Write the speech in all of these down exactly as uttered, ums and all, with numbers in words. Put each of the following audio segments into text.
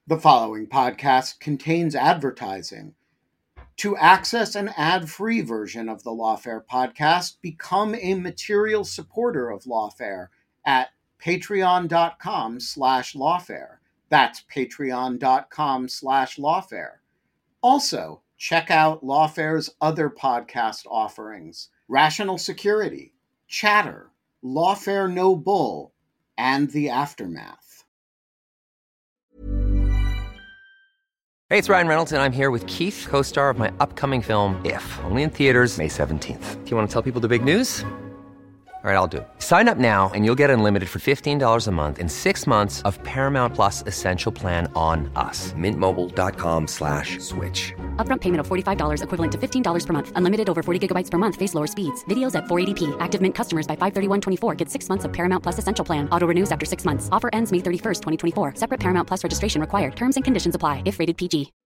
The following podcast contains advertising. To access an ad-free version of the Lawfare podcast, become a material supporter of Lawfare at patreon.com slash lawfare. That's patreon.com slash lawfare. Also, check out Lawfare's other podcast offerings: Rational Security, Chatter, Lawfare No Bull, and The Aftermath. Hey, it's Ryan Reynolds, and I'm here with Keith, co-star of my upcoming film, If, only in theaters May seventeenth. Do you want to tell people the big news? All right, I'll do it. Sign up now and you'll get unlimited for fifteen dollars a month and six months of Paramount Plus Essential Plan on us. Mint Mobile dot com slash switch. Upfront payment of forty-five dollars equivalent to fifteen dollars per month. Unlimited over forty gigabytes per month. Face lower speeds. Videos at four eighty p. Active Mint customers by five thirty-one twenty-four get six months of Paramount Plus Essential Plan. Auto renews after six months. Offer ends May thirty-first, twenty twenty-four. Separate Paramount Plus registration required. Terms and conditions apply if rated P G.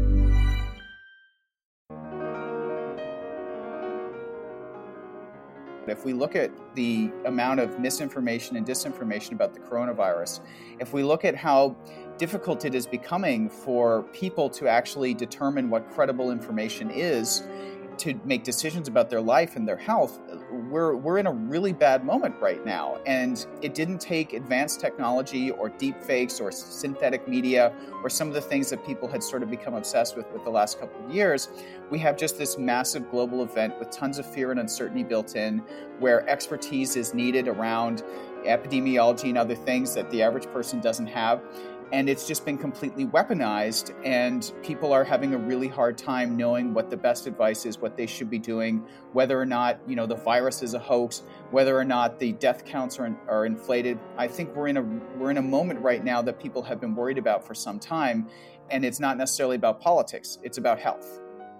If we look at the amount of misinformation and disinformation about the coronavirus, if we look at how difficult it is becoming for people to actually determine what credible information is, to make decisions about their life and their health, we're we're in a really bad moment right now. And it didn't take advanced technology or deep fakes or synthetic media or some of the things that people had sort of become obsessed with with the last couple of years. We have just this massive global event with tons of fear and uncertainty built in, where expertise is needed around epidemiology and other things that the average person doesn't have. And it's just been completely weaponized, and people are having a really hard time knowing what the best advice is, what they should be doing, whether or not, you know, the virus is a hoax, whether or not the death counts are, are inflated. I think we're in a we're in a moment right now that people have been worried about for some time, and it's not necessarily about politics, it's about health.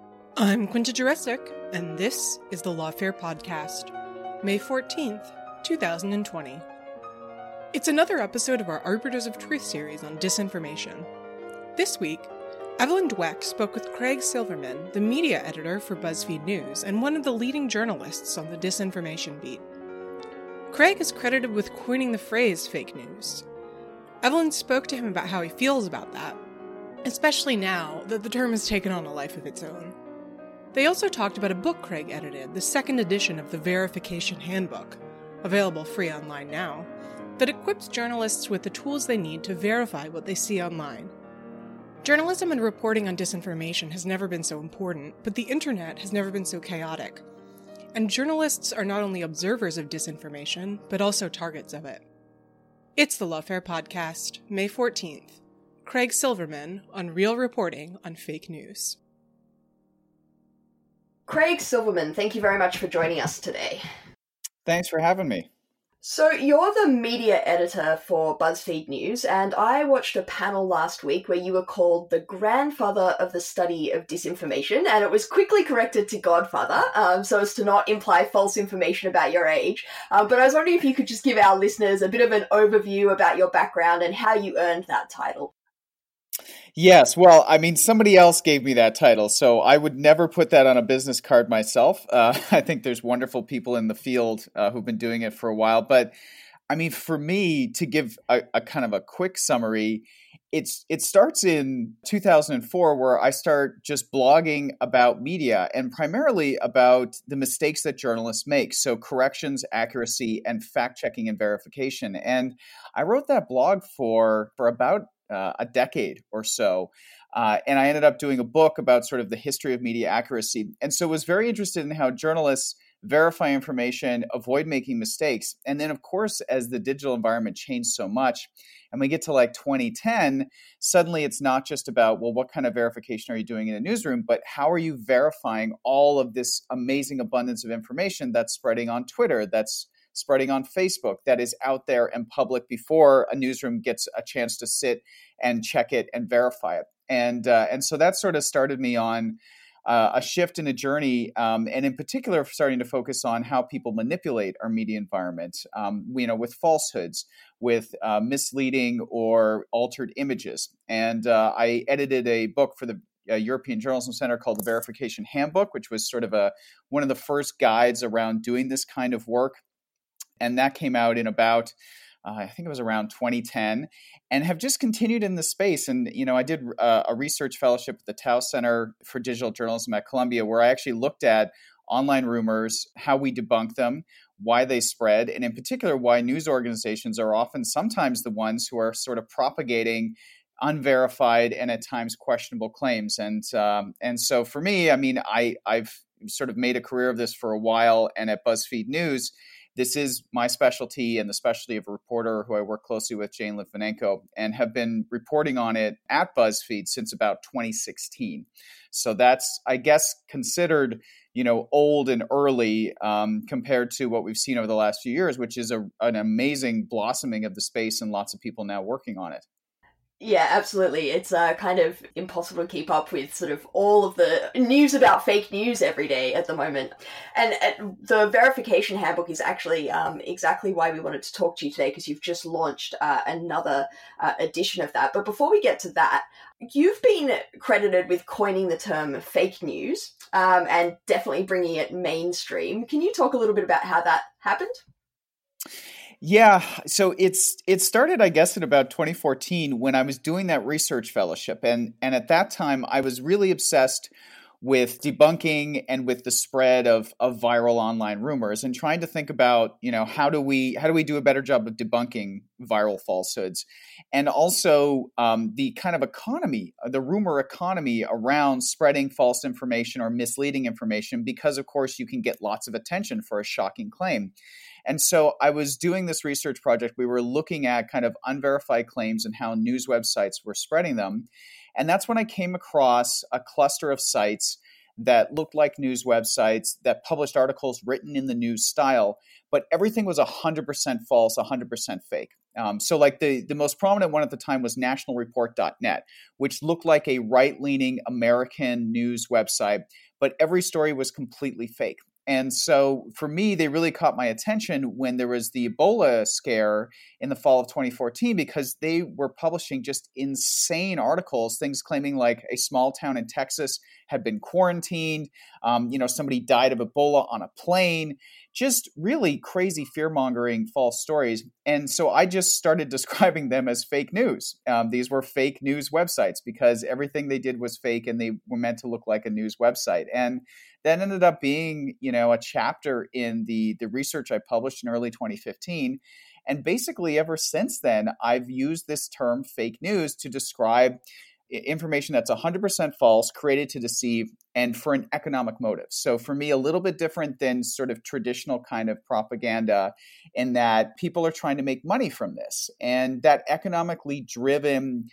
I'm Quinta Jurecic, and this is the Lawfare Podcast, May fourteenth, twenty twenty. It's another episode of our Arbiters of Truth series on disinformation. This week, Evelyn Dweck spoke with Craig Silverman, the media editor for BuzzFeed News and one of the leading journalists on the disinformation beat. Craig is credited with coining the phrase fake news. Evelyn spoke to him about how he feels about that, especially now that the term has taken on a life of its own. They also talked about a book Craig edited, the second edition of the Verification Handbook, available free online now, that equips journalists with the tools they need to verify what they see online. Journalism and reporting on disinformation has never been so important, but the internet has never been so chaotic. And journalists are not only observers of disinformation, but also targets of it. It's the Lawfare Podcast, May fourteenth. Craig Silverman on Real Reporting on Fake News. Craig Silverman, thank you very much for joining us today. Thanks for having me. So you're the media editor for BuzzFeed News, and I watched a panel last week where you were called the grandfather of the study of disinformation, and it was quickly corrected to godfather, um, so as to not imply false information about your age. Um, but I was wondering if you could just give our listeners a bit of an overview about your background and how you earned that title. Yes, well, I mean, somebody else gave me that title, so I would never put that on a business card myself. Uh, I think there's wonderful people in the field uh, who've been doing it for a while. But I mean, for me, to give a, a kind of a quick summary, it's it starts in two thousand four, where I start just blogging about media and primarily about the mistakes that journalists make. So corrections, accuracy, and fact-checking and verification. And I wrote that blog for, for about Uh, a decade or so. Uh, and I ended up doing a book about sort of the history of media accuracy. And so was very interested in how journalists verify information, avoid making mistakes. And then, of course, as the digital environment changed so much, and we get to like twenty ten, suddenly it's not just about, well, what kind of verification are you doing in a newsroom, but how are you verifying all of this amazing abundance of information that's spreading on Twitter, that's spreading on Facebook, that is out there and public before a newsroom gets a chance to sit and check it and verify it. And uh, and so that sort of started me on uh, a shift in a journey, um, and in particular, starting to focus on how people manipulate our media environment, um, you know, with falsehoods, with uh, misleading or altered images. And uh, I edited a book for the uh, European Journalism Center called the Verification Handbook, which was sort of a one of the first guides around doing this kind of work. And that came out in about Uh, I think it was around twenty ten, and have just continued in the space. And, you know, I did uh, a research fellowship at the Tao Center for Digital Journalism at Columbia, where I actually looked at online rumors, how we debunk them, why they spread, and in particular, why news organizations are often sometimes the ones who are sort of propagating unverified and at times questionable claims. And um, and so for me, I mean, I, I've sort of made a career of this for a while, and at BuzzFeed News, this is my specialty and the specialty of a reporter who I work closely with, Jane Litvinenko, and have been reporting on it at BuzzFeed since about twenty sixteen. So that's, I guess, considered, you know, old and early um, compared to what we've seen over the last few years, which is a, an amazing blossoming of the space and lots of people now working on it. Yeah, absolutely. It's uh, kind of impossible to keep up with sort of all of the news about fake news every day at the moment. And uh, the verification handbook is actually um, exactly why we wanted to talk to you today, because you've just launched uh, another uh, edition of that. But before we get to that, you've been credited with coining the term fake news um, and definitely bringing it mainstream. Can you talk a little bit about how that happened? Yeah, so it's it started, I guess, in about twenty fourteen when I was doing that research fellowship. And, and at that time, I was really obsessed with debunking and with the spread of, of viral online rumors and trying to think about, you know, how do we how do we do a better job of debunking viral falsehoods? And also um, the kind of economy, the rumor economy around spreading false information or misleading information, because, of course, you can get lots of attention for a shocking claim. And so I was doing this research project. We were looking at kind of unverified claims and how news websites were spreading them. And that's when I came across a cluster of sites that looked like news websites that published articles written in the news style, but everything was one hundred percent false, one hundred percent fake. Um, so like the, the most prominent one at the time was national report dot net, which looked like a right-leaning American news website, but every story was completely fake. And so for me, they really caught my attention when there was the Ebola scare in the fall of twenty fourteen, because they were publishing just insane articles, things claiming like a small town in Texas had been quarantined, um, you know, somebody died of Ebola on a plane, just really crazy fear-mongering false stories. And so I just started describing them as fake news. Um, these were fake news websites because everything they did was fake and they were meant to look like a news website. And that ended up being, you know, a chapter in the, the research I published in early twenty fifteen. And basically ever since then, I've used this term fake news to describe information that's one hundred percent false, created to deceive, and for an economic motive. So for me, a little bit different than sort of traditional kind of propaganda, in that people are trying to make money from this. And that economically driven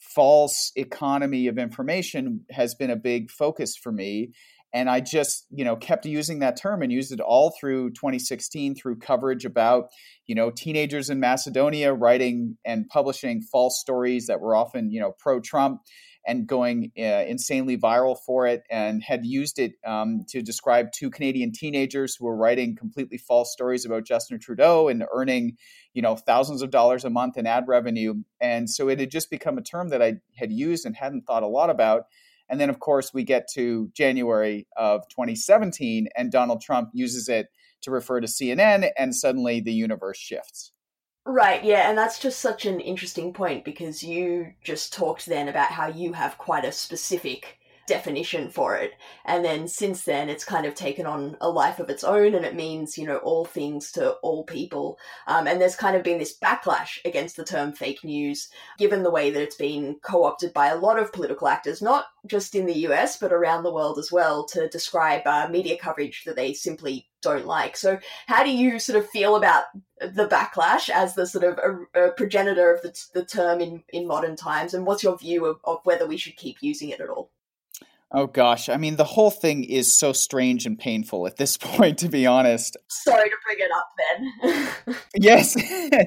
false economy of information has been a big focus for me. And I just, you know, kept using that term and used it all through twenty sixteen through coverage about, you know, teenagers in Macedonia writing and publishing false stories that were often, you know, pro-Trump and going uh, insanely viral for it, and had used it um, to describe two Canadian teenagers who were writing completely false stories about Justin Trudeau and earning, you know, thousands of dollars a month in ad revenue. And so it had just become a term that I had used and hadn't thought a lot about. And then, of course, we get to January of twenty seventeen, and Donald Trump uses it to refer to C N N, and suddenly the universe shifts. Right, yeah, and that's just such an interesting point, because you just talked then about how you have quite a specific definition for it. And then since then, it's kind of taken on a life of its own, and it means, you know, all things to all people. Um, and there's kind of been this backlash against the term fake news, given the way that it's been co-opted by a lot of political actors, not just in the U S, but around the world as well, to describe uh, media coverage that they simply don't like. So how do you sort of feel about the backlash as the sort of a, a progenitor of the, the term in, in modern times? And what's your view of, of whether we should keep using it at all? Oh, gosh. I mean, the whole thing is so strange and painful at this point, to be honest. Sorry to bring it up then. Yes.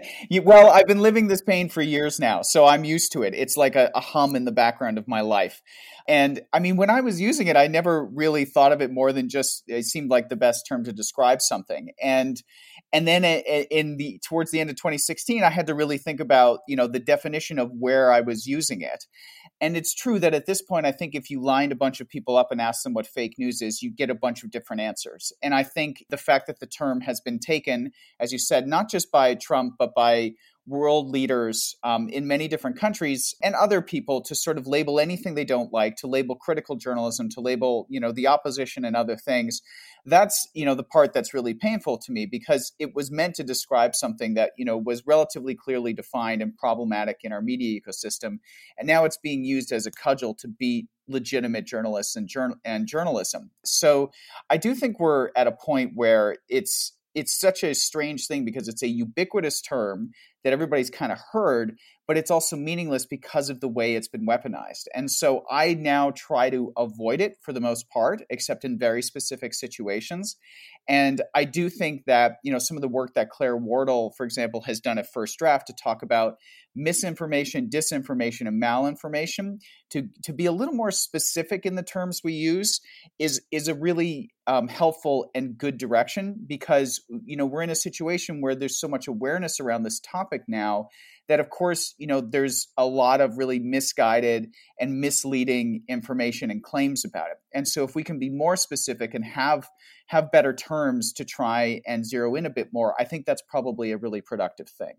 Well, I've been living this pain for years now, so I'm used to it. It's like a, a hum in the background of my life. And I mean, when I was using it, I never really thought of it more than just, it seemed like the best term to describe something. And and then in the towards the end of twenty sixteen, I had to really think about, you know, the definition of where I was using it. And it's true that at this point, I think if you lined a bunch of people up and asked them what fake news is, you get a bunch of different answers. And I think the fact that the term has been taken, as you said, not just by Trump, but by world leaders um, in many different countries and other people to sort of label anything they don't like, to label critical journalism, to label, you know, the opposition and other things. That's, you know, the part that's really painful to me, because it was meant to describe something that, you know, was relatively clearly defined and problematic in our media ecosystem. And now it's being used as a cudgel to beat legitimate journalists and, journal- and journalism. So I do think we're at a point where it's it's such a strange thing, because it's a ubiquitous term that everybody's kind of heard, but it's also meaningless because of the way it's been weaponized. And so I now try to avoid it for the most part, except in very specific situations. And I do think that, you know, some of the work that Claire Wardle, for example, has done at First Draft to talk about misinformation, disinformation, and malinformation, to, to be a little more specific in the terms we use, is, is a really um, helpful and good direction, because, you know, we're in a situation where there's so much awareness around this topic now that, of course, you know, there's a lot of really misguided and misleading information and claims about it. And so if we can be more specific and have have better terms to try and zero in a bit more, I think that's probably a really productive thing.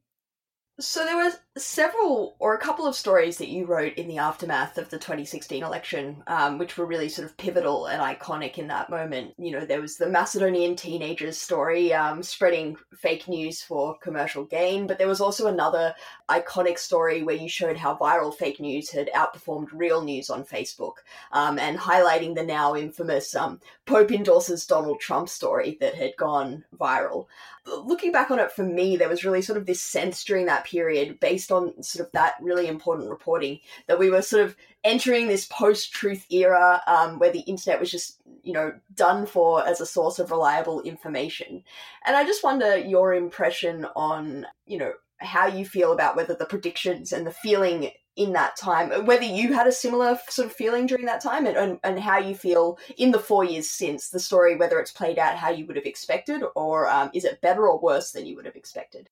So there were several, or a couple of stories that you wrote in the aftermath of the twenty sixteen election, um, which were really sort of pivotal and iconic in that moment. You know, there was the Macedonian teenagers story, um, spreading fake news for commercial gain, but there was also another iconic story where you showed how viral fake news had outperformed real news on Facebook, um, and highlighting the now infamous um, Pope endorses Donald Trump story that had gone viral. Looking back on it, for me, there was really sort of this sense during that period, based on sort of that really important reporting, that we were sort of entering this post-truth era, um, where the internet was just, you know, done for as a source of reliable information. And I just wonder your impression on, you know, how you feel about whether the predictions and the feeling in that time, whether you had a similar sort of feeling during that time, and, and, and how you feel in the four years since the story, whether it's played out how you would have expected, or um, is it better or worse than you would have expected?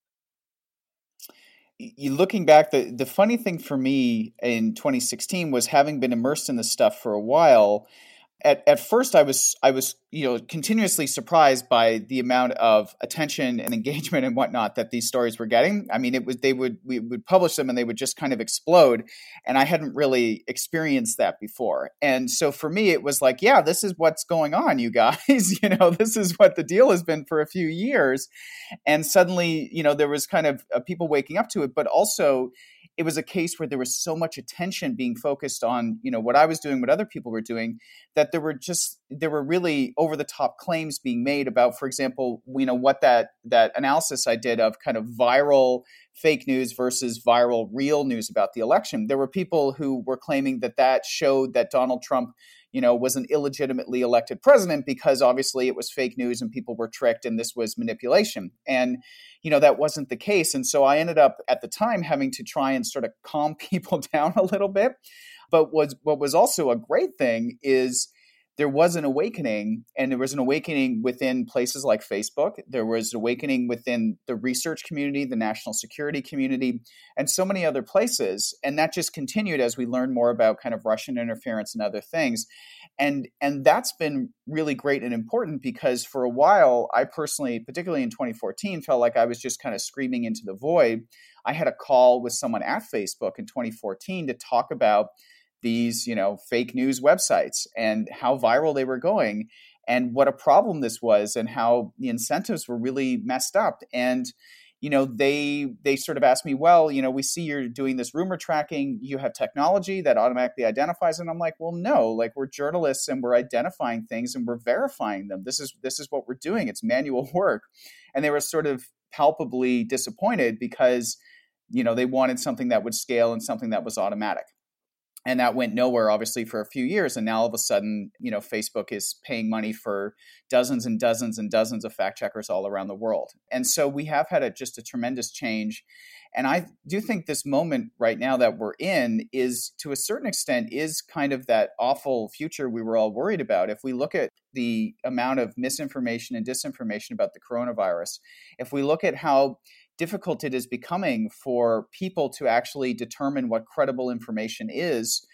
You looking back, the, the funny thing for me in twenty sixteen was, having been immersed in this stuff for a while, At at first, I was I was you know continuously surprised by the amount of attention and engagement and whatnot that these stories were getting. I mean, it was they would we would publish them and they would just kind of explode, and I hadn't really experienced that before. And so for me, it was like, yeah, this is what's going on, you guys. you know, this is what the deal has been for a few years, and suddenly, you know, there was kind of uh, people waking up to it, but also it was a case where there was so much attention being focused on, you know, what I was doing, what other people were doing, that there were just, there were really over the top claims being made about, for example, you know, what that, that analysis I did of kind of viral fake news versus viral real news about the election. There were people who were claiming that that showed that Donald Trump, you know, was an illegitimately elected president, because obviously it was fake news and people were tricked and this was manipulation. And, you know, that wasn't the case. And so I ended up at the time having to try and sort of calm people down a little bit. But was, what was also a great thing is there was an awakening, and there was an awakening within places like Facebook. There was awakening within the research community, the national security community, and so many other places. And that just continued as we learned more about kind of Russian interference and other things. And, and that's been really great and important, because for a while, I personally, particularly in twenty fourteen, felt like I was just kind of screaming into the void. I had a call with someone at Facebook in twenty fourteen to talk about these, you know, fake news websites and how viral they were going, and what a problem this was, and how the incentives were really messed up. And, you know, they they sort of asked me, well, you know, we see you're doing this rumor tracking. You have technology that automatically identifies. And I'm like, well, no, like, we're journalists and we're identifying things and we're verifying them. This is this is what we're doing. It's manual work. And they were sort of palpably disappointed, because, you know, they wanted something that would scale and something that was automatic. And that went nowhere, obviously, for a few years. And now all of a sudden, you know, Facebook is paying money for dozens and dozens and dozens of fact checkers all around the world. And so we have had a, just a tremendous change. And I do think this moment right now that we're in is, to a certain extent, is kind of that awful future we were all worried about. If we look at the amount of misinformation and disinformation about the coronavirus, if we look at how difficult it is becoming for people to actually determine what credible information is,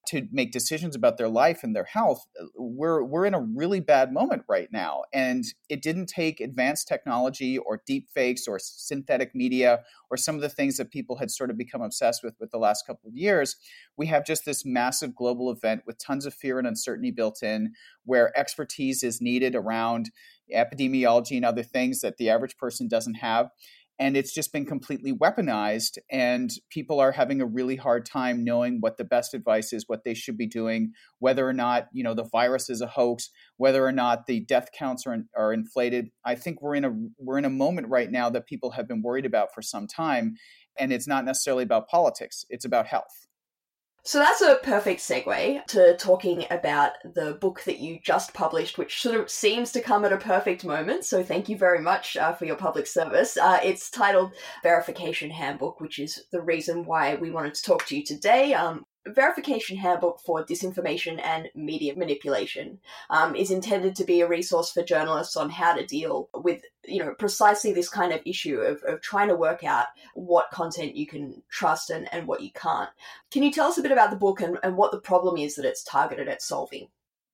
to make decisions about their life and their health, we're we're in a really bad moment right now. And it didn't take advanced technology or deep fakes or synthetic media or some of the things that people had sort of become obsessed with with the last couple of years. We have just this massive global event with tons of fear and uncertainty built in, where expertise is needed around epidemiology and other things that the average person doesn't have. And it's just been completely weaponized, and people are having a really hard time knowing what the best advice is, what they should be doing, whether or not, you know, the virus is a hoax, whether or not the death counts are, are inflated. I think we're in a we're in a moment right now that people have been worried about for some time, and it's not necessarily about politics, it's about health. So that's a perfect segue to talking about the book that you just published, which sort of seems to come at a perfect moment. So thank you very much uh, for your public service. Uh, it's titled Verification Handbook, which is the reason why we wanted to talk to you today. Um, Verification Handbook for Disinformation and Media Manipulation um, is intended to be a resource for journalists on how to deal with, you know, precisely this kind of issue of, of trying to work out what content you can trust and, and what you can't. Can you tell us a bit about the book and, and what the problem is that it's targeted at solving?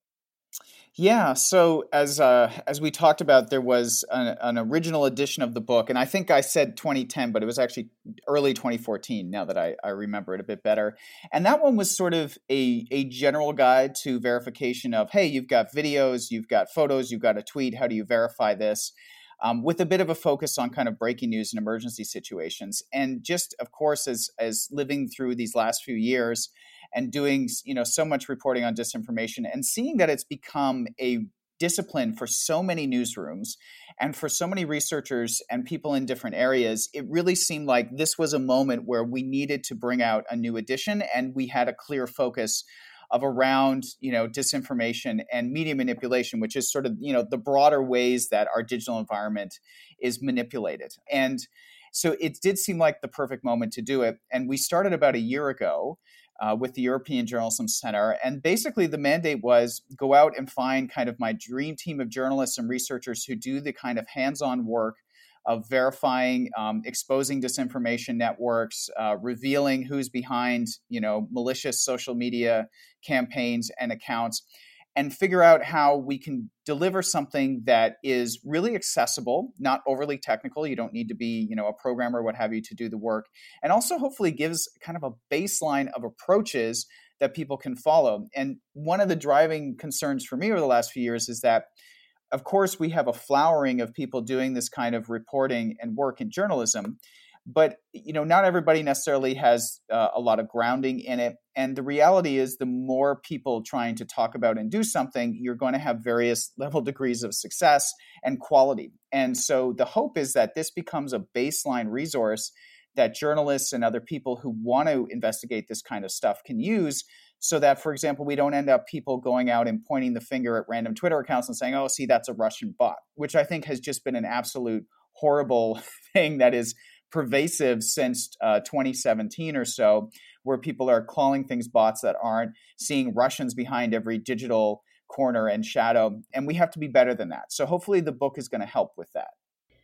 Yeah, so as uh, as we talked about, there was an, an original edition of the book, and I think I said twenty ten, but it was actually early twenty fourteen, now that I, I remember it a bit better. And that one was sort of a, a general guide to verification of, hey, you've got videos, you've got photos, you've got a tweet, how do you verify this? Um, with a bit of a focus on kind of breaking news and emergency situations. And just, of course, as as living through these last few years and doing, you know, so much reporting on disinformation and seeing that it's become a discipline for so many newsrooms and for so many researchers and people in different areas, it really seemed like this was a moment where we needed to bring out a new edition, and we had a clear focus of around, you know, disinformation and media manipulation, which is sort of, you know, the broader ways that our digital environment is manipulated. And so it did seem like the perfect moment to do it. And we started about a year ago uh, with the European Journalism Center. And basically the mandate was go out and find kind of my dream team of journalists and researchers who do the kind of hands-on work of verifying, um, exposing disinformation networks, uh, revealing who's behind, you know, malicious social media campaigns and accounts, and figure out how we can deliver something that is really accessible, not overly technical. You don't need to be, you know, a programmer or what have you to do the work, and also hopefully gives kind of a baseline of approaches that people can follow. And one of the driving concerns for me over the last few years is that, of course, we have a flowering of people doing this kind of reporting and work in journalism, but, you know, not everybody necessarily has uh, a lot of grounding in it. And the reality is the more people trying to talk about and do something, you're going to have various level degrees of success and quality. And so the hope is that this becomes a baseline resource that journalists and other people who want to investigate this kind of stuff can use, so that, for example, we don't end up people going out and pointing the finger at random Twitter accounts and saying, oh, see, that's a Russian bot, which I think has just been an absolute horrible thing that is pervasive since uh, twenty seventeen or so, where people are calling things bots that aren't, seeing Russians behind every digital corner and shadow. And we have to be better than that. So hopefully the book is going to help with that.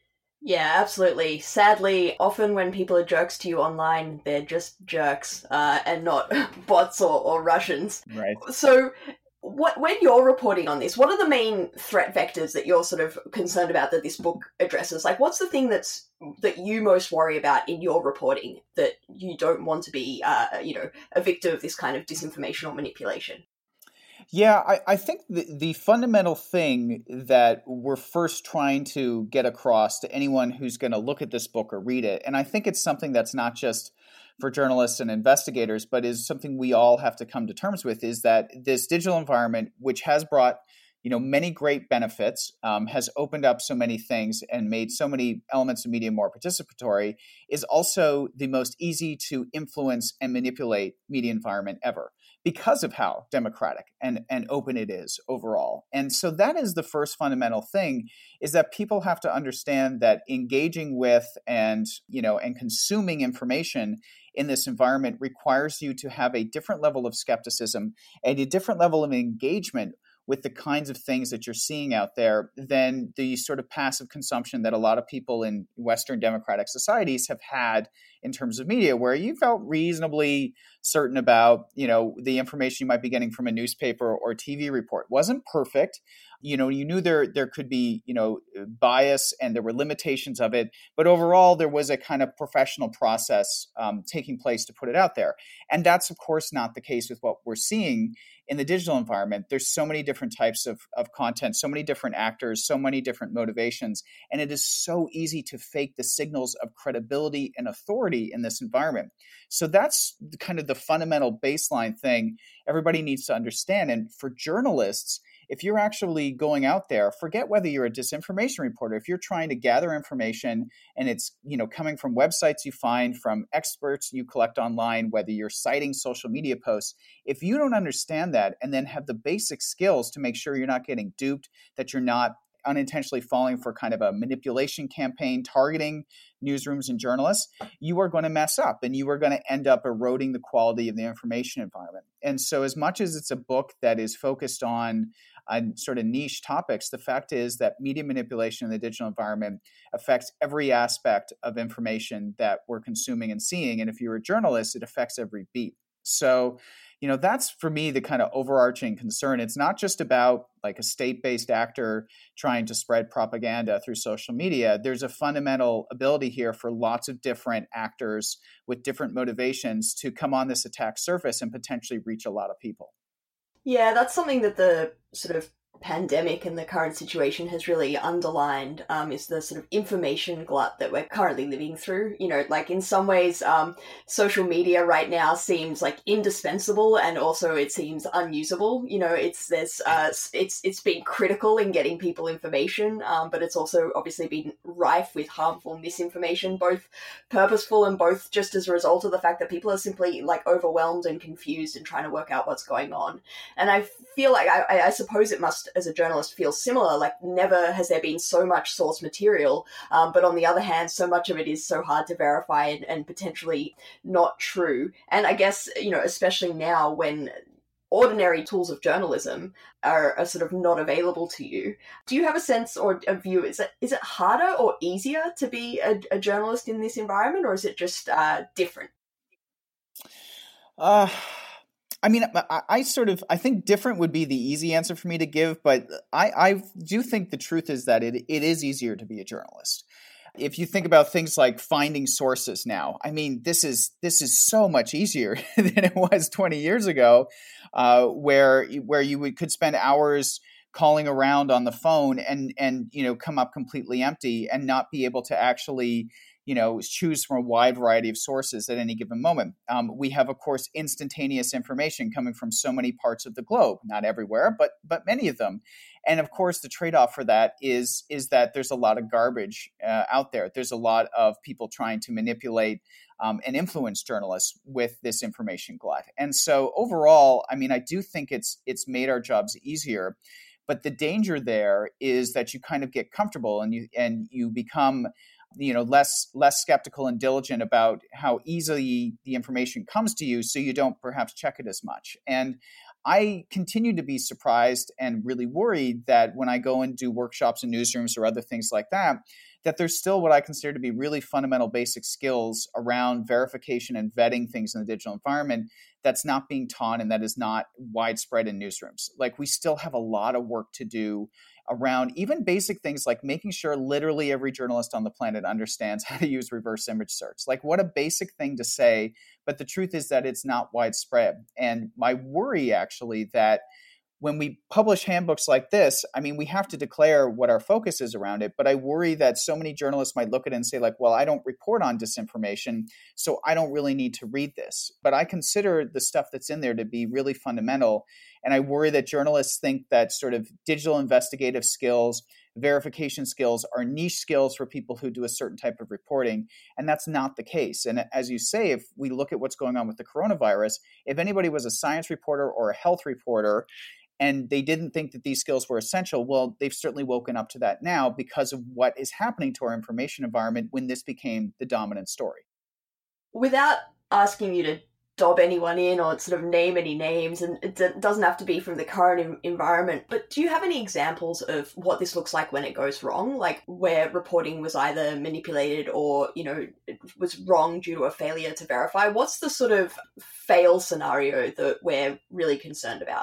Yeah, absolutely. Sadly, often when people are jerks to you online, they're just jerks uh, and not bots or, or Russians. Right. So what, when you're reporting on this, what are the main threat vectors that you're sort of concerned about that this book addresses? Like, what's the thing that's that you most worry about in your reporting that you don't want to be, uh, you know, a victim of this kind of disinformation or manipulation? Yeah, I, I think the, the fundamental thing that we're first trying to get across to anyone who's going to look at this book or read it, and I think it's something that's not just for journalists and investigators, but is something we all have to come to terms with, is that this digital environment, which has brought, you know, many great benefits, um, has opened up so many things and made so many elements of media more participatory, is also the most easy to influence and manipulate media environment ever, because of how democratic and, and open it is overall. And so that is the first fundamental thing, is that people have to understand that engaging with and, you know, and consuming information in this environment requires you to have a different level of skepticism and a different level of engagement with the kinds of things that you're seeing out there than the sort of passive consumption that a lot of people in Western democratic societies have had in terms of media, where you felt reasonably certain about, you know, the information you might be getting from a newspaper or T V report. It wasn't perfect. You know, you knew there there could be, you know, bias and there were limitations of it. But overall, there was a kind of professional process um, taking place to put it out there. And that's, of course, not the case with what we're seeing in the digital environment. There's so many different types of, of content, so many different actors, so many different motivations. And it is so easy to fake the signals of credibility and authority in this environment. So that's kind of the fundamental baseline thing everybody needs to understand. And for journalists, if you're actually going out there, forget whether you're a disinformation reporter. If you're trying to gather information and it's, you know, coming from websites you find, from experts you collect online, whether you're citing social media posts, if you don't understand that and then have the basic skills to make sure you're not getting duped, that you're not unintentionally falling for kind of a manipulation campaign targeting newsrooms and journalists, you are going to mess up and you are going to end up eroding the quality of the information environment. And so as much as it's a book that is focused on on sort of niche topics, the fact is that media manipulation in the digital environment affects every aspect of information that we're consuming and seeing. And if you're a journalist, it affects every beat. So, you know, that's for me the kind of overarching concern. It's not just about like a state-based actor trying to spread propaganda through social media. There's a fundamental ability here for lots of different actors with different motivations to come on this attack surface and potentially reach a lot of people. Yeah, that's something that the sort of pandemic and the current situation has really underlined, um, is the sort of information glut that we're currently living through. You know, like in some ways, um, social media right now seems like indispensable, and also it seems unusable. You know, it's there's uh, it's it's been critical in getting people information, um, but it's also obviously been rife with harmful misinformation, both purposeful and both just as a result of the fact that people are simply like overwhelmed and confused and trying to work out what's going on. And I feel like I, I suppose it must, as a journalist, feel similar. Like never has there been so much source material, um, but on the other hand, so much of it is so hard to verify and, and potentially not true. And I guess, you know, especially now when ordinary tools of journalism are, are sort of not available to you. Do you have a sense or a view? Is it is it harder or easier to be a, a journalist in this environment, or is it just uh, different? Uh I mean, I, I sort of, I think different would be the easy answer for me to give, but I, I do think the truth is that it, it is easier to be a journalist. If you think about things like finding sources now, I mean, this is this is so much easier than it was twenty years ago, uh, where where you would, could spend hours calling around on the phone and and you know come up completely empty and not be able to actually you know, choose from a wide variety of sources at any given moment. Um, we have, of course, instantaneous information coming from so many parts of the globe, not everywhere, but but many of them. And of course, the trade-off for that is, is that there's a lot of garbage uh, out there. There's a lot of people trying to manipulate um, and influence journalists with this information glut. And so overall, I mean, I do think it's it's made our jobs easier. But the danger there is that you kind of get comfortable and you and you become you know, less less skeptical and diligent about how easily the information comes to you, so you don't perhaps check it as much. And I continue to be surprised and really worried that when I go and do workshops in newsrooms or other things like that, that there's still what I consider to be really fundamental basic skills around verification and vetting things in the digital environment that's not being taught and that is not widespread in newsrooms. Like we still have a lot of work to do around even basic things like making sure literally every journalist on the planet understands how to use reverse image search. Like what a basic thing to say, but the truth is that it's not widespread. And my worry actually that when we publish handbooks like this, I mean, we have to declare what our focus is around it, but I worry that so many journalists might look at it and say like, well, I don't report on disinformation, so I don't really need to read this. But I consider the stuff that's in there to be really fundamental. And I worry that journalists think that sort of digital investigative skills, verification skills are niche skills for people who do a certain type of reporting. And that's not the case. And as you say, if we look at what's going on with the coronavirus, if anybody was a science reporter or a health reporter, and they didn't think that these skills were essential, well, they've certainly woken up to that now because of what is happening to our information environment when this became the dominant story. Without asking you to dob anyone in or sort of name any names, and it doesn't have to be from the current environment, but do you have any examples of what this looks like when it goes wrong, like where reporting was either manipulated or, you know, was wrong due to a failure to verify. What's the sort of fail scenario that we're really concerned about?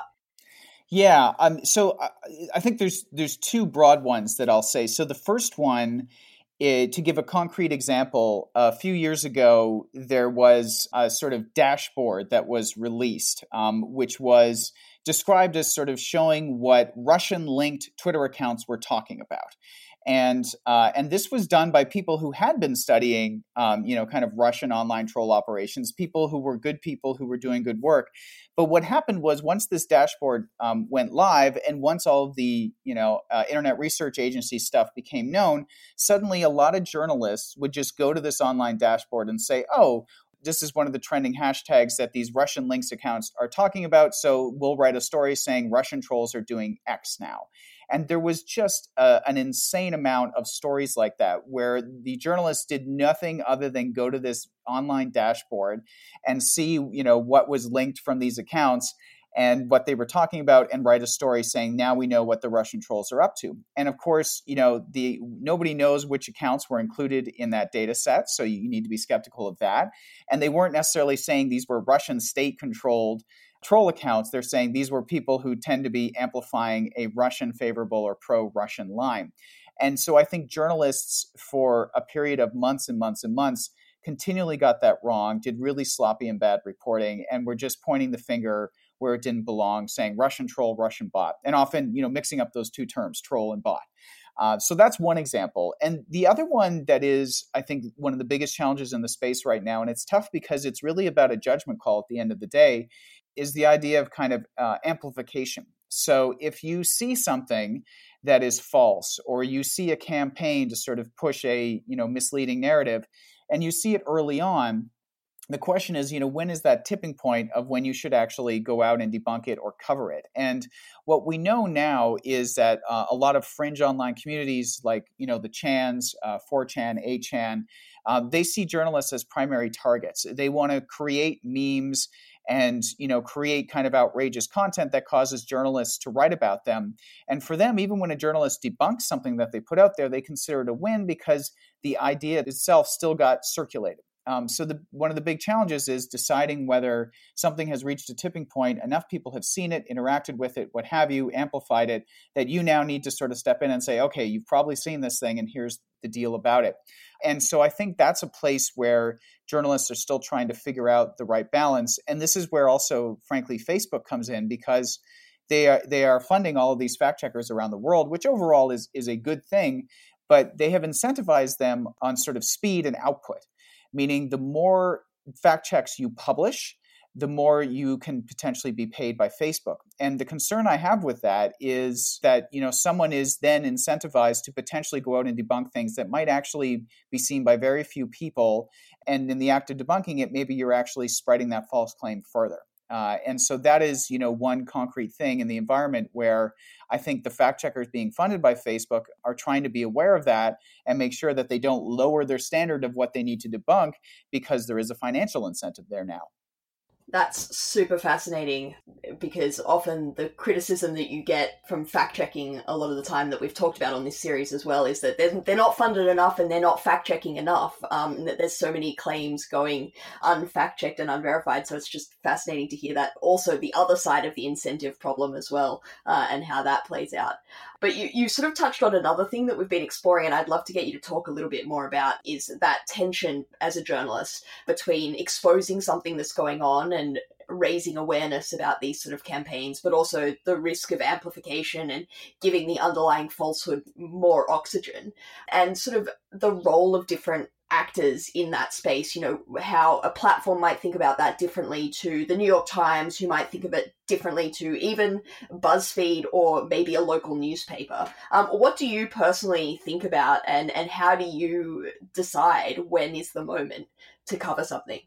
Yeah, um, so I, I think there's there's two broad ones that I'll say. So the first one, eh, to give a concrete example, a few years ago there was a sort of dashboard that was released, um, which was described as sort of showing what Russian-linked Twitter accounts were talking about. And uh, and this was done by people who had been studying, um, you know, kind of Russian online troll operations, people who were good people who were doing good work. But what happened was once this dashboard um, went live and once all of the, you know, uh, Internet Research Agency stuff became known, suddenly a lot of journalists would just go to this online dashboard and say, oh, this is one of the trending hashtags that these Russian links accounts are talking about. So we'll write a story saying Russian trolls are doing X now. And there was just uh, an insane amount of stories like that where the journalists did nothing other than go to this online dashboard and see, you know, what was linked from these accounts and what they were talking about and write a story saying, now we know what the Russian trolls are up to. And of course, you know, the nobody knows which accounts were included in that data set. So you need to be skeptical of that. And they weren't necessarily saying these were Russian state-controlled troll accounts. They're saying these were people who tend to be amplifying a Russian favorable or pro-Russian line. And so I think journalists for a period of months and months and months continually got that wrong, did really sloppy and bad reporting, and were just pointing the finger where it didn't belong, saying Russian troll, Russian bot, and often, you know, mixing up those two terms, troll and bot. Uh, so that's one example. And the other one that is, I think, one of the biggest challenges in the space right now, and it's tough because it's really about a judgment call at the end of the day, is the idea of kind of uh, amplification. So if you see something that is false, or you see a campaign to sort of push a, you know, misleading narrative, and you see it early on, the question is, you know, when is that tipping point of when you should actually go out and debunk it or cover it? And what we know now is that uh, a lot of fringe online communities like, you know, the Chans, uh, four chan, eight chan, uh, they see journalists as primary targets. They want to create memes and, you know, create kind of outrageous content that causes journalists to write about them. And for them, even when a journalist debunks something that they put out there, they consider it a win because the idea itself still got circulated. Um, so the, one of the big challenges is deciding whether something has reached a tipping point, enough people have seen it, interacted with it, what have you, amplified it, that you now need to sort of step in and say, okay, you've probably seen this thing and here's the deal about it. And so I think that's a place where journalists are still trying to figure out the right balance. And this is where also, frankly, Facebook comes in because they are they are funding all of these fact checkers around the world, which overall is is a good thing, but they have incentivized them on sort of speed and output. Meaning the more fact checks you publish, the more you can potentially be paid by Facebook. And the concern I have with that is that, you know, someone is then incentivized to potentially go out and debunk things that might actually be seen by very few people. And in the act of debunking it, maybe you're actually spreading that false claim further. Uh, and so that is, you know, one concrete thing in the environment where I think the fact checkers being funded by Facebook are trying to be aware of that and make sure that they don't lower their standard of what they need to debunk because there is a financial incentive there now. That's super fascinating because often the criticism that you get from fact-checking a lot of the time that we've talked about on this series as well is that they're, they're not funded enough and they're not fact-checking enough, um, and that there's so many claims going unfact-checked and unverified. So it's just fascinating to hear that also the other side of the incentive problem as well, uh, and how that plays out. But you, you sort of touched on another thing that we've been exploring, and I'd love to get you to talk a little bit more about, is that tension as a journalist between exposing something that's going on and raising awareness about these sort of campaigns, but also the risk of amplification and giving the underlying falsehood more oxygen, and sort of the role of different actors in that space. You know, how a platform might think about that differently to the New York Times, who might think of it differently to even BuzzFeed or maybe a local newspaper. Um, what do you personally think about, and, and how do you decide when is the moment to cover something?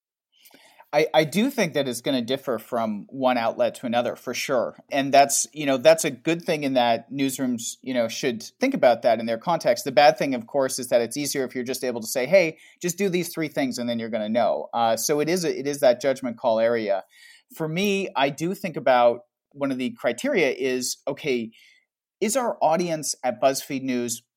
I, I do think that it's going to differ from one outlet to another for sure. And that's, you know, that's a good thing in that newsrooms, you know, should think about that in their context. The bad thing, of course, is that it's easier if you're just able to say, hey, just do these three things and then you're going to know. Uh, so it is, a, it is that judgment call area. For me, I do think about one of the criteria is, okay, is our audience at BuzzFeed News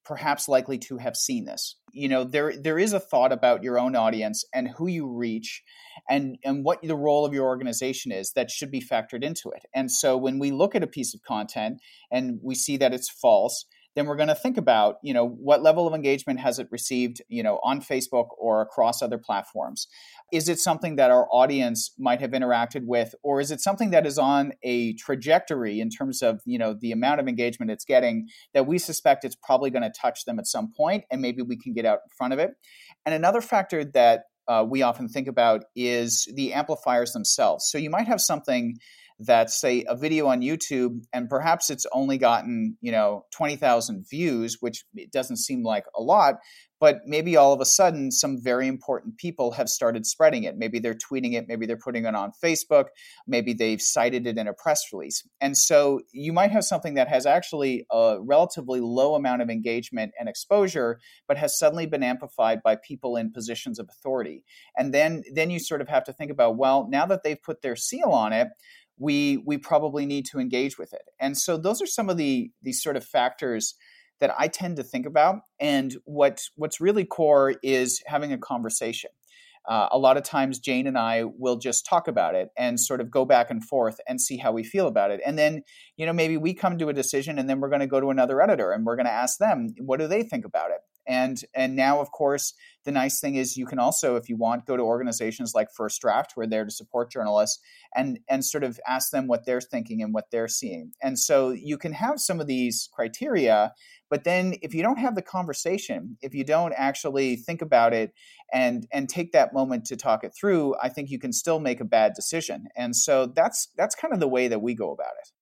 perhaps likely to have seen this. You know, there there is a thought about your own audience and who you reach and, and what the role of your organization is that should be factored into it. And so when we look at a piece of content and we see that it's false, then we're going to think about, you know, what level of engagement has it received, you know, on Facebook or across other platforms? Is it something that our audience might have interacted with, or is it something that is on a trajectory in terms of, you know, the amount of engagement it's getting that we suspect it's probably going to touch them at some point, and maybe we can get out in front of it? And another factor that uh, we often think about is the amplifiers themselves. So you might have something that's, say, a video on YouTube, and perhaps it's only gotten, you know, twenty thousand views, which it doesn't seem like a lot, but maybe all of a sudden some very important people have started spreading it. Maybe they're tweeting it, maybe they're putting it on Facebook, maybe they've cited it in a press release. And so you might have something that has actually a relatively low amount of engagement and exposure, but has suddenly been amplified by people in positions of authority. And then, then you sort of have to think about, well, now that they've put their seal on it, we we probably need to engage with it. And so those are some of the these sort of factors that I tend to think about. And what what's really core is having a conversation. Uh, a lot of times Jane and I will just talk about it and sort of go back and forth and see how we feel about it. And then, you know, maybe we come to a decision, and then we're going to go to another editor and we're going to ask them, what do they think about it? And and now, of course, the nice thing is you can also, if you want, go to organizations like First Draft, who are there to support journalists, and and sort of ask them what they're thinking and what they're seeing. And so you can have some of these criteria, but then if you don't have the conversation, if you don't actually think about it and and take that moment to talk it through, I think you can still make a bad decision. And so that's that's kind of the way that we go about it.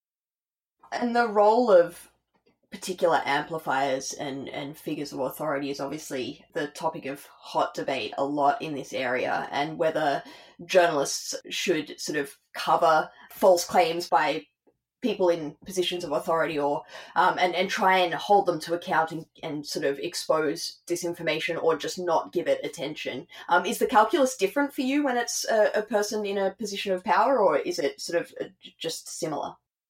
And the role of particular amplifiers and, and figures of authority is obviously the topic of hot debate a lot in this area, and whether journalists should sort of cover false claims by people in positions of authority, or um, and, and try and hold them to account and, and sort of expose disinformation, or just not give it attention. Um, is the calculus different for you when it's a, a person in a position of power, or is it sort of just similar?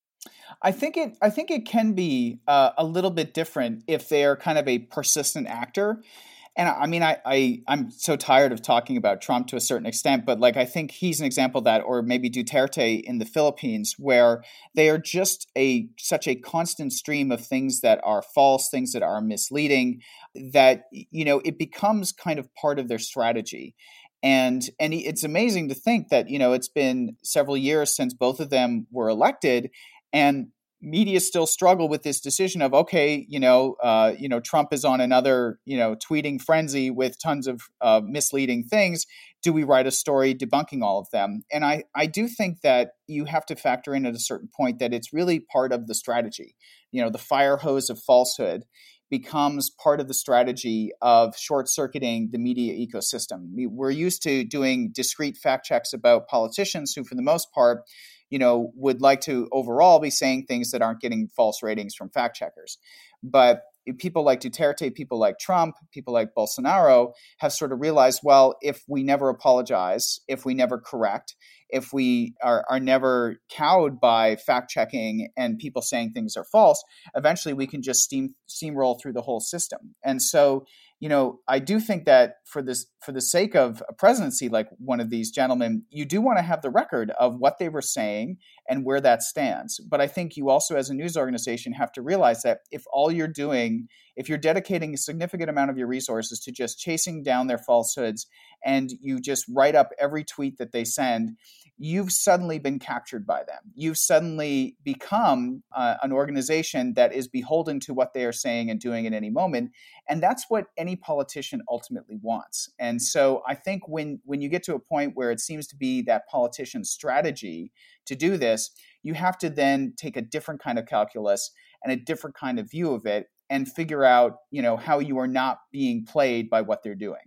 I think it. I think it can be uh, a little bit different if they are kind of a persistent actor. And I mean, I, I I'm so tired of talking about Trump to a certain extent, but like I think he's an example of that, or maybe Duterte in the Philippines, where they are just a such a constant stream of things that are false, things that are misleading, that you know it becomes kind of part of their strategy. And and it's amazing to think that you know it's been several years since both of them were elected, and media still struggle with this decision of, okay, you know, uh, you know, Trump is on another, you know, tweeting frenzy with tons of uh, misleading things. Do we write a story debunking all of them? And I, I do think that you have to factor in at a certain point that it's really part of the strategy. You know, the fire hose of falsehood becomes part of the strategy of short-circuiting the media ecosystem. We're used to doing discrete fact checks about politicians who, for the most part, you know, would like to overall be saying things that aren't getting false ratings from fact checkers. But people like Duterte, people like Trump, people like Bolsonaro have sort of realized, well, if we never apologize, if we never correct, if we are, are never cowed by fact checking and people saying things are false, eventually we can just steam steamroll through the whole system. And so, you know, I do think that for this, for the sake of a presidency like one of these gentlemen, you do want to have the record of what they were saying and where that stands. But I think you also, as a news organization, have to realize that if all you're doing, if you're dedicating a significant amount of your resources to just chasing down their falsehoods and you just write up every tweet that they send, you've suddenly been captured by them. You've suddenly become uh, an organization that is beholden to what they are saying and doing at any moment. And that's what any politician ultimately wants. And so I think when, when you get to a point where it seems to be that politician's strategy to do this, you have to then take a different kind of calculus and a different kind of view of it and figure out, you know, how you are not being played by what they're doing.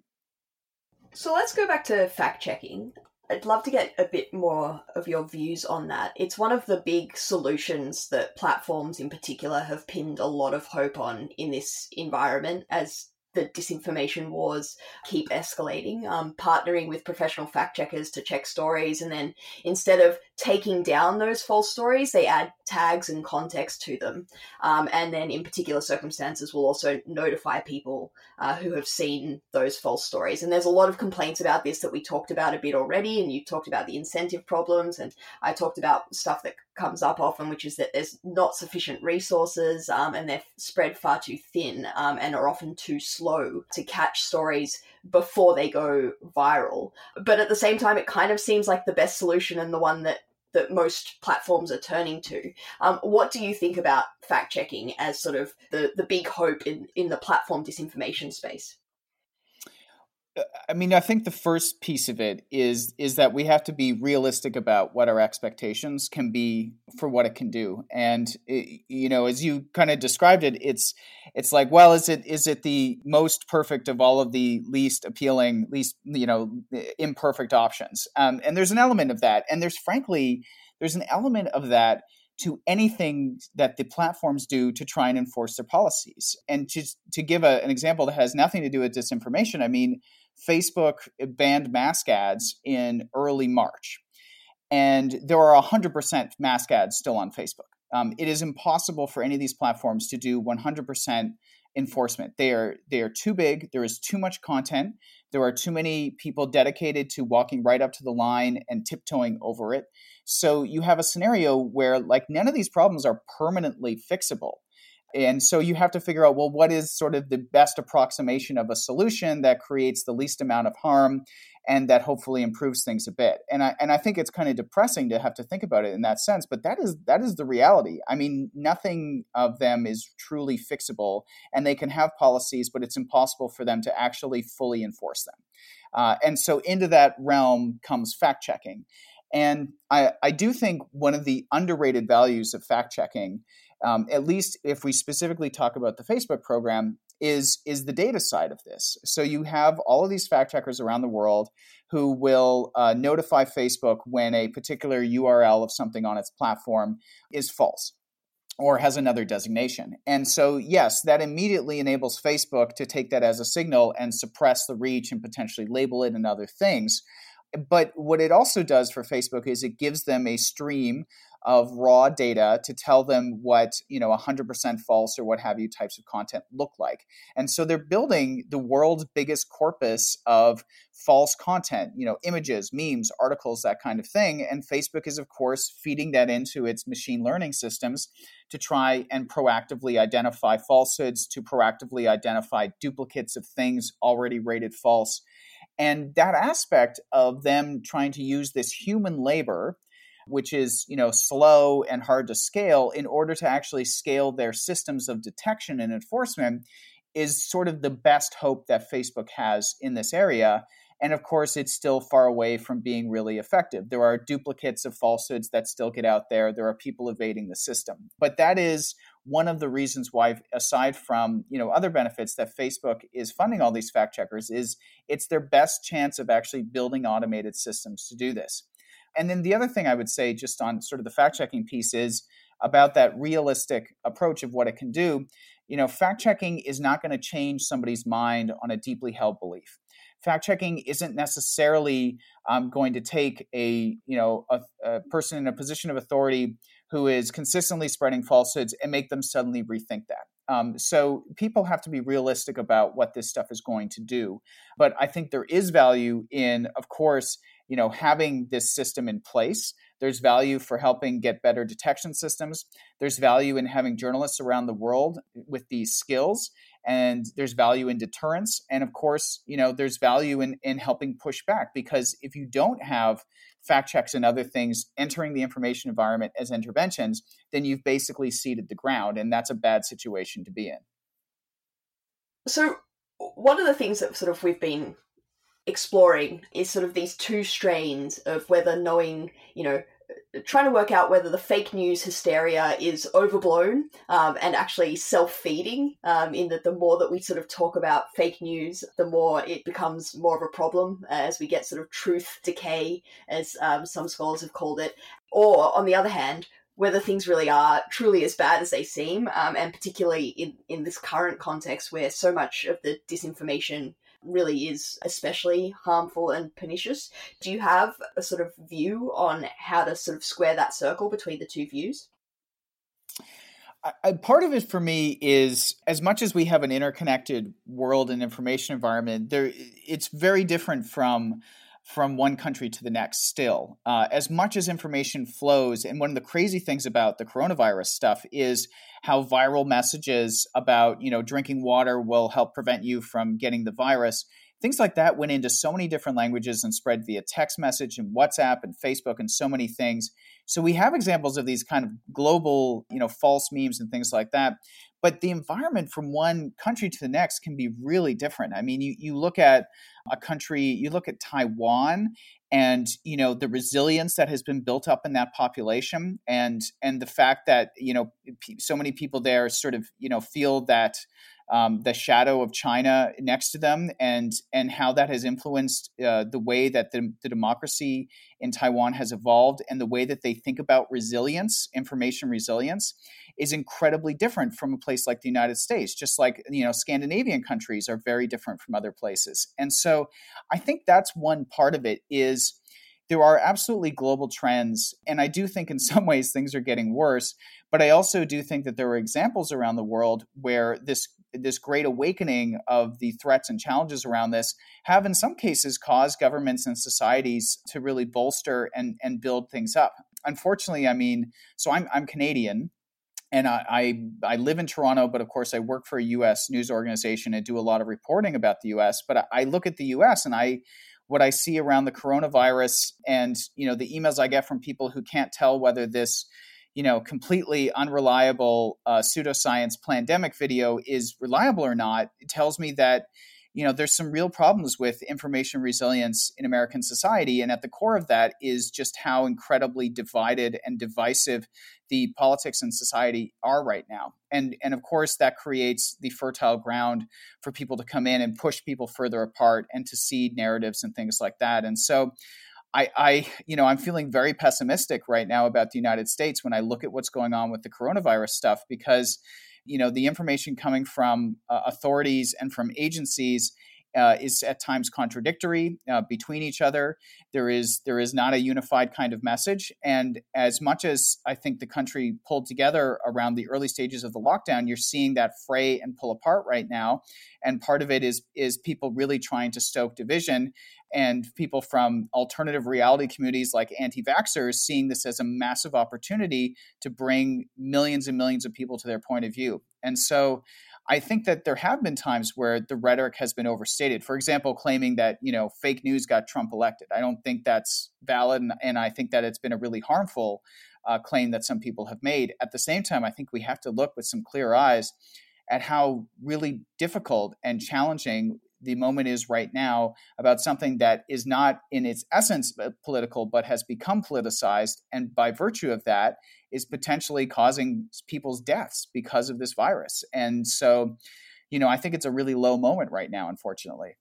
So let's go back to fact checking. I'd love to get a bit more of your views on that. It's one of the big solutions that platforms in particular have pinned a lot of hope on in this environment as the disinformation wars keep escalating, um, partnering with professional fact checkers to check stories, and then instead of taking down those false stories, they add tags and context to them. Um, and then in particular circumstances will also notify people uh, who have seen those false stories. And there's a lot of complaints about this that we talked about a bit already, and you talked about the incentive problems, and I talked about stuff that comes up often, which is that there's not sufficient resources um, and they're spread far too thin um, and are often too slow to catch stories before they go viral. But at the same time, it kind of seems like the best solution and the one that that most platforms are turning to. Um, what do you think about fact-checking as sort of the, the big hope in, in the platform disinformation space? I mean, I think the first piece of it is is that we have to be realistic about what our expectations can be for what it can do. And it, you know, as you kind of described it, it's it's like, well, is it is it the most perfect of all of the least appealing, least you know, imperfect options? Um, and there's an element of that, and there's frankly there's an element of that to anything that the platforms do to try and enforce their policies. And to to give a, an example that has nothing to do with disinformation, I mean, Facebook banned mask ads in early March, and there are one hundred percent mask ads still on Facebook. Um, it is impossible for any of these platforms to do one hundred percent enforcement. They are they are too big. There is too much content. There are too many people dedicated to walking right up to the line and tiptoeing over it. So you have a scenario where like none of these problems are permanently fixable. And so you have to figure out, well, what is sort of the best approximation of a solution that creates the least amount of harm and that hopefully improves things a bit. And I and I think it's kind of depressing to have to think about it in that sense, but that is that is the reality. I mean, nothing of them is truly fixable, and they can have policies, but it's impossible for them to actually fully enforce them. Uh, and so into that realm comes fact-checking. And I, I do think one of the underrated values of fact-checking, Um, at least if we specifically talk about the Facebook program, is, is the data side of this. So you have all of these fact checkers around the world who will uh, notify Facebook when a particular U R L of something on its platform is false or has another designation. And so, yes, that immediately enables Facebook to take that as a signal and suppress the reach and potentially label it and other things. But what it also does for Facebook is it gives them a stream of raw data to tell them what, you know, one hundred percent false or what have you types of content look like. And so they're building the world's biggest corpus of false content, you know, images, memes, articles, that kind of thing. And Facebook is, of course, feeding that into its machine learning systems to try and proactively identify falsehoods, to proactively identify duplicates of things already rated false. And that aspect of them trying to use this human labor, which is, you know, slow and hard to scale, in order to actually scale their systems of detection and enforcement, is sort of the best hope that Facebook has in this area. And of course, it's still far away from being really effective. There are duplicates of falsehoods that still get out there. There are people evading the system. But that is one of the reasons why, aside from, you know, other benefits that Facebook is funding all these fact checkers, is it's their best chance of actually building automated systems to do this. And then the other thing I would say just on sort of the fact-checking piece is about that realistic approach of what it can do. You know, fact-checking is not going to change somebody's mind on a deeply held belief. Fact-checking isn't necessarily um, going to take a, you know, a, a person in a position of authority who is consistently spreading falsehoods and make them suddenly rethink that. Um, so people have to be realistic about what this stuff is going to do. But I think there is value in, of course, you know, having this system in place. There's value for helping get better detection systems. There's value in having journalists around the world with these skills. And there's value in deterrence. And of course, you know, there's value in, in helping push back, because if you don't have fact checks and other things entering the information environment as interventions, then you've basically ceded the ground. And that's a bad situation to be in. So one of the things that sort of we've been exploring is sort of these two strains of whether knowing, you know, trying to work out whether the fake news hysteria is overblown um, and actually self-feeding, um, in that the more that we sort of talk about fake news, the more it becomes more of a problem uh, as we get sort of truth decay, as um, some scholars have called it. Or, on the other hand, whether things really are truly as bad as they seem, um, and particularly in, in this current context where so much of the disinformation really is especially harmful and pernicious. Do you have a sort of view on how to sort of square that circle between the two views? I, part of it for me is, as much as we have an interconnected world and information environment, there it's very different from from one country to the next still. Uh, as much as information flows, and one of the crazy things about the coronavirus stuff is how viral messages about, you know, drinking water will help prevent you from getting the virus. Things like that went into so many different languages and spread via text message and WhatsApp and Facebook and so many things. So we have examples of these kind of global, you know, false memes and things like that. But the environment from one country to the next can be really different. I mean, you, you look at a country, you look at Taiwan and, you know, the resilience that has been built up in that population and and the fact that, you know, so many people there sort of, you know, feel that Um, the shadow of China next to them, and and how that has influenced uh, the way that the, the democracy in Taiwan has evolved, and the way that they think about resilience, information resilience, is incredibly different from a place like the United States. Just like, you know, Scandinavian countries are very different from other places, and so I think that's one part of it. Is there are absolutely global trends, and I do think in some ways things are getting worse. But I also do think that there are examples around the world where this this great awakening of the threats and challenges around this have in some cases caused governments and societies to really bolster and, and build things up. Unfortunately, I mean, so I'm I'm Canadian. And I, I I live in Toronto, but of course I work for a U S news organization and do a lot of reporting about the U S. But I, I look at the U S and I what I see around the coronavirus and, you know, the emails I get from people who can't tell whether this, you know, completely unreliable uh, pseudoscience pandemic video is reliable or not, it tells me that, you know, there's some real problems with information resilience in American society. And at the core of that is just how incredibly divided and divisive the politics and society are right now. And, and of course, that creates the fertile ground for people to come in and push people further apart and to seed narratives and things like that. And so I, I, you know, I'm feeling very pessimistic right now about the United States when I look at what's going on with the coronavirus stuff, because, you know, the information coming from uh, authorities and from agencies uh, is at times contradictory uh, between each other. There is there is not a unified kind of message. And as much as I think the country pulled together around the early stages of the lockdown, you're seeing that fray and pull apart right now. And part of it is is people really trying to stoke division, and people from alternative reality communities like anti-vaxxers seeing this as a massive opportunity to bring millions and millions of people to their point of view. And so I think that there have been times where the rhetoric has been overstated. For example, claiming that, you know, fake news got Trump elected. I don't think that's valid. And, and I think that it's been a really harmful uh, claim that some people have made. At the same time, I think we have to look with some clear eyes at how really difficult and challenging the moment is right now about something that is not in its essence political, but has become politicized. And by virtue of that is potentially causing people's deaths because of this virus. And so, you know, I think it's a really low moment right now, unfortunately.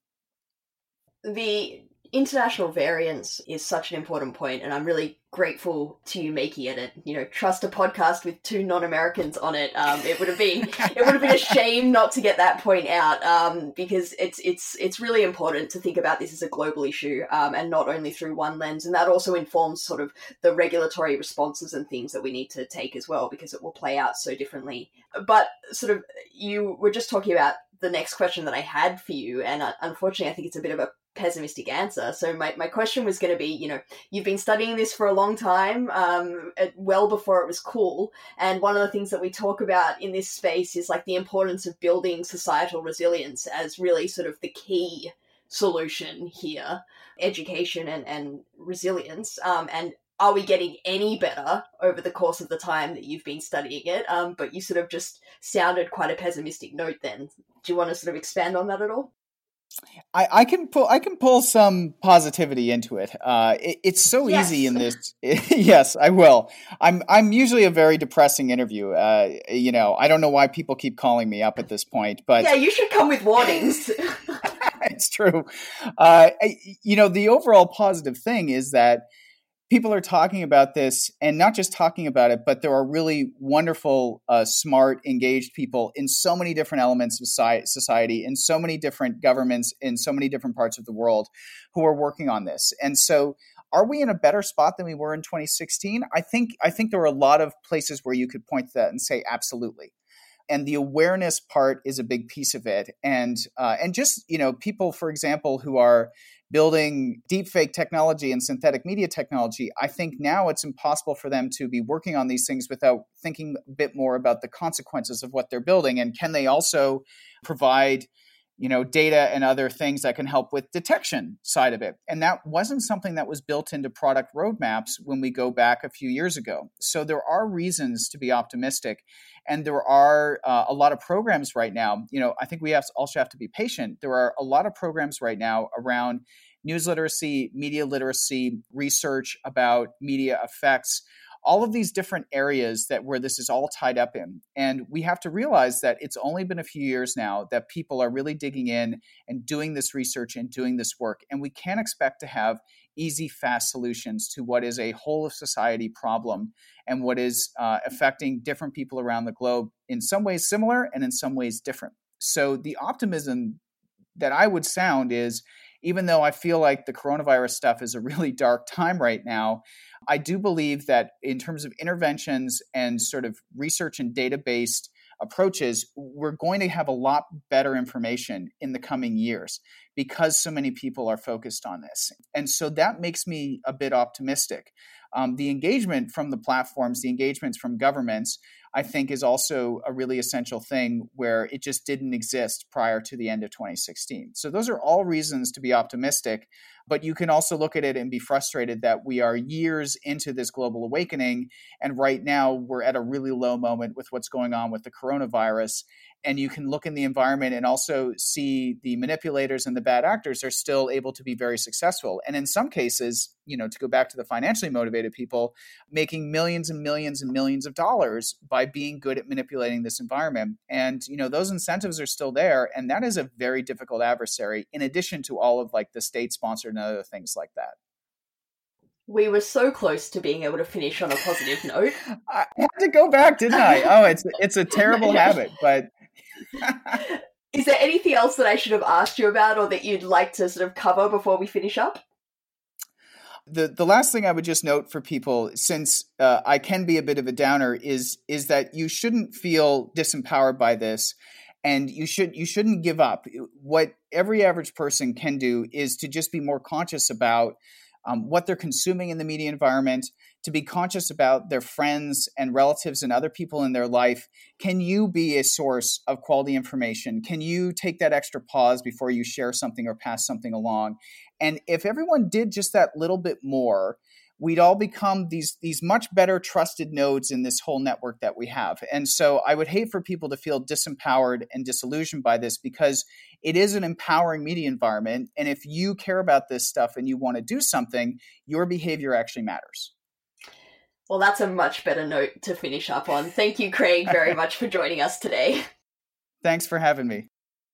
The international variance is such an important point, and I'm really grateful to you making it. And, you know, trust a podcast with two non-Americans on it. Um, it would have been it would have been a shame not to get that point out, um, because it's it's it's really important to think about this as a global issue, um, and not only through one lens. And that also informs sort of the regulatory responses and things that we need to take as well, because it will play out so differently. But sort of, you were just talking about the next question that I had for you, and uh, unfortunately, I think it's a bit of a pessimistic answer. So my, my question was going to be, you know, you've been studying this for a long time, um, well before it was cool. And one of the things that we talk about in this space is like the importance of building societal resilience as really sort of the key solution here, education and, and resilience. Um, and are we getting any better over the course of the time that you've been studying it? Um, but you sort of just sounded quite a pessimistic note then. Do you want to sort of expand on that at all? I, I can pull I can pull some positivity into it. Uh, it it's so yes. easy in this. Yes, I will. I'm I'm usually a very depressing interview. Uh, you know, I don't know why people keep calling me up at this point, but yeah, you should come with warnings. It's true. Uh, you know, the overall positive thing is that people are talking about this, and not just talking about it, but there are really wonderful, uh, smart, engaged people in so many different elements of society, in so many different governments, in so many different parts of the world who are working on this. And so are we in a better spot than we were in twenty sixteen? I think I think there are a lot of places where you could point to that and say, absolutely. And the awareness part is a big piece of it. And uh, and just, you know, people, for example, who are building deepfake technology and synthetic media technology, I think now it's impossible for them to be working on these things without thinking a bit more about the consequences of what they're building. And can they also provide, you know, data and other things that can help with detection side of it? And that wasn't something that was built into product roadmaps when we go back a few years ago. So there are reasons to be optimistic. And there are uh, a lot of programs right now. You know, I think we have to also have to be patient. There are a lot of programs right now around news literacy, media literacy, research about media effects, all of these different areas that where this is all tied up in. And we have to realize that it's only been a few years now that people are really digging in and doing this research and doing this work. And we can't expect to have easy, fast solutions to what is a whole of society problem and what is uh, affecting different people around the globe, in some ways similar and in some ways different. So the optimism that I would sound is, even though I feel like the coronavirus stuff is a really dark time right now, I do believe that in terms of interventions and sort of research and data-based approaches, we're going to have a lot better information in the coming years because so many people are focused on this. And so that makes me a bit optimistic. Um, the engagement from the platforms, the engagements from governments, I think is also a really essential thing where it just didn't exist prior to the end of twenty sixteen. So those are all reasons to be optimistic, but you can also look at it and be frustrated that we are years into this global awakening. And right now we're at a really low moment with what's going on with the coronavirus. And you can look in the environment and also see the manipulators and the bad actors are still able to be very successful. And in some cases, you know, to go back to the financially motivated people, making millions and millions and millions of dollars by being good at manipulating this environment. And, you know, those incentives are still there. And that is a very difficult adversary, in addition to all of like the state sponsored and other things like that. We were so close to being able to finish on a positive note. I had to go back, didn't I? Oh, it's it's a terrible habit, but... Is there anything else that I should have asked you about or that you'd like to sort of cover before we finish up? The the last thing I would just note for people, since uh, I can be a bit of a downer, is is that you shouldn't feel disempowered by this, and you should you shouldn't give up. What every average person can do is to just be more conscious about um, what they're consuming in the media environment, to be conscious about their friends and relatives and other people in their life. Can you be a source of quality information? Can you take that extra pause before you share something or pass something along? And if everyone did just that little bit more, we'd all become these, these much better trusted nodes in this whole network that we have. And so I would hate for people to feel disempowered and disillusioned by this, because it is an empowering media environment. And if you care about this stuff and you want to do something, your behavior actually matters. Well, that's a much better note to finish up on. Thank you, Craig, very much for joining us today. Thanks for having me.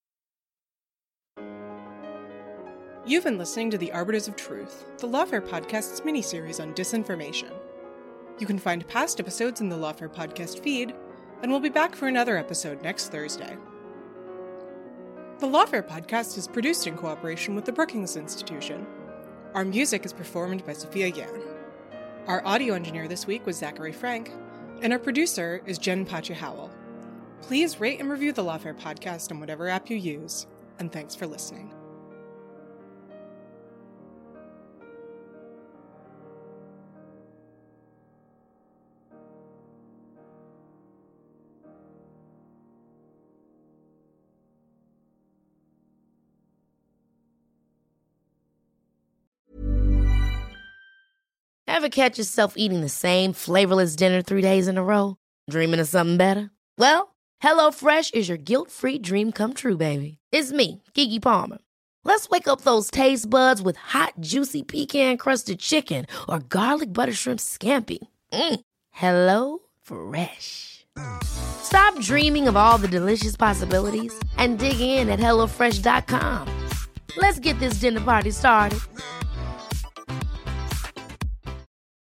You've been listening to The Arbiters of Truth, the Lawfare Podcast's miniseries on disinformation. You can find past episodes in the Lawfare Podcast feed, and we'll be back for another episode next Thursday. The Lawfare Podcast is produced in cooperation with the Brookings Institution. Our music is performed by Sophia Yan. Our audio engineer this week was Zachary Frank, and our producer is Jen Pacha-Howell. Please rate and review the Lawfare Podcast on whatever app you use, and thanks for listening. Ever catch yourself eating the same flavorless dinner three days in a row? Dreaming of something better? Well, HelloFresh is your guilt-free dream come true, baby. It's me, Keke Palmer. Let's wake up those taste buds with hot, juicy pecan-crusted chicken or garlic butter shrimp scampi. Mm. Hello Fresh. Stop dreaming of all the delicious possibilities and dig in at hello fresh dot com. Let's get this dinner party started.